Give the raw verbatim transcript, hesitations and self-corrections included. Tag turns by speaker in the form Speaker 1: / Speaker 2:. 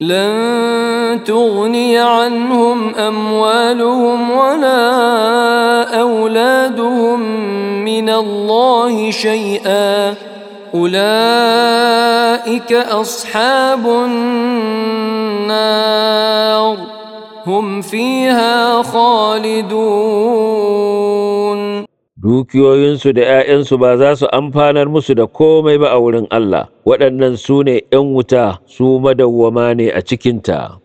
Speaker 1: لن تغني عنهم أموالهم ولا أولادهم من الله شيئا أولئك أصحاب النار هم فيها خالدون.
Speaker 2: dukiyoyinsu da ‘ya'yansu ba za su amfanar musu da komai ba a wurin Allah, waɗannan su ne ‘yan wuta, su madawwama ne a cikinta.